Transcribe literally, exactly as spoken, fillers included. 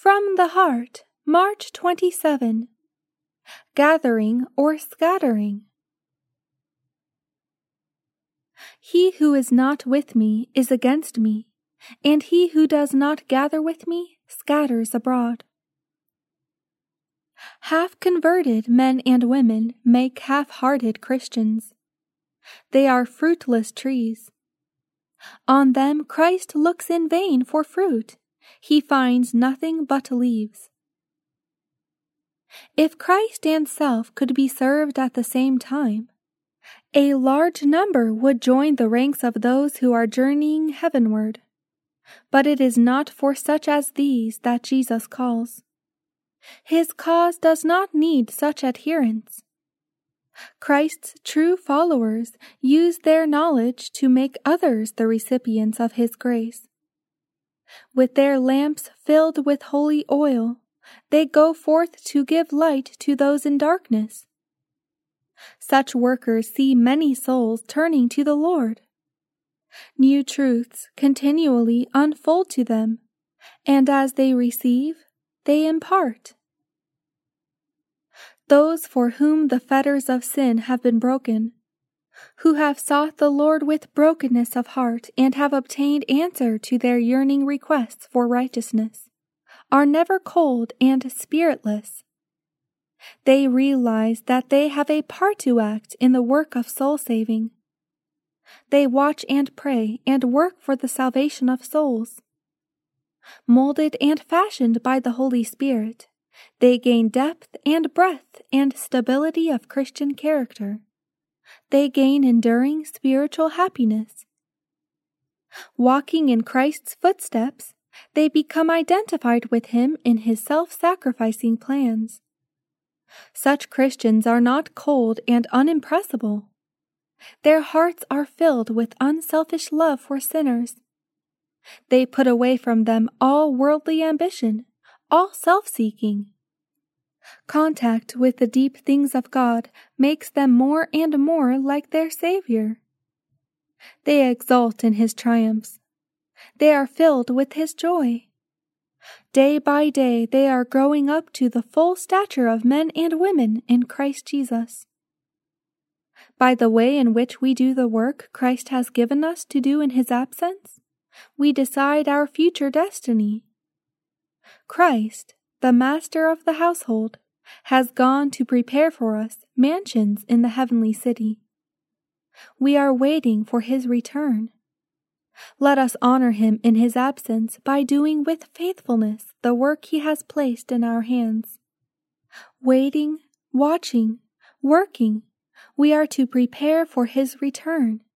From the Heart, March twenty-seventh. Gathering or Scattering. He who is not with me is against me, and he who does not gather with me scatters abroad. Half-converted men and women make half-hearted Christians. They are fruitless trees. On them Christ looks in vain for fruit. He finds nothing but leaves. If Christ and self could be served at the same time, a large number would join the ranks of those who are journeying heavenward. But it is not for such as these that Jesus calls. His cause does not need such adherents. Christ's true followers use their knowledge to make others the recipients of His grace. With their lamps filled with holy oil, they go forth to give light to those in darkness. Such workers see many souls turning to the Lord. New truths continually unfold to them, and as they receive, they impart. Those for whom the fetters of sin have been broken, who have sought the Lord with brokenness of heart and have obtained answer to their yearning requests for righteousness, are never cold and spiritless. They realize that they have a part to act in the work of soul-saving. They watch and pray and work for the salvation of souls. Molded and fashioned by the Holy Spirit, they gain depth and breadth and stability of Christian character. They gain enduring spiritual happiness. Walking in Christ's footsteps, they become identified with Him in His self-sacrificing plans. Such Christians are not cold and unimpressible. Their hearts are filled with unselfish love for sinners. They put away from them all worldly ambition, all self-seeking. Contact with the deep things of God makes them more and more like their Savior. They exult in His triumphs. They are filled with His joy. Day by day they are growing up to the full stature of men and women in Christ Jesus. By the way in which we do the work Christ has given us to do in His absence, we decide our future destiny. Christ, the Master of the household, has gone to prepare for us mansions in the heavenly city. We are waiting for His return. Let us honor Him in His absence by doing with faithfulness the work He has placed in our hands. Waiting, watching, working, we are to prepare for His return.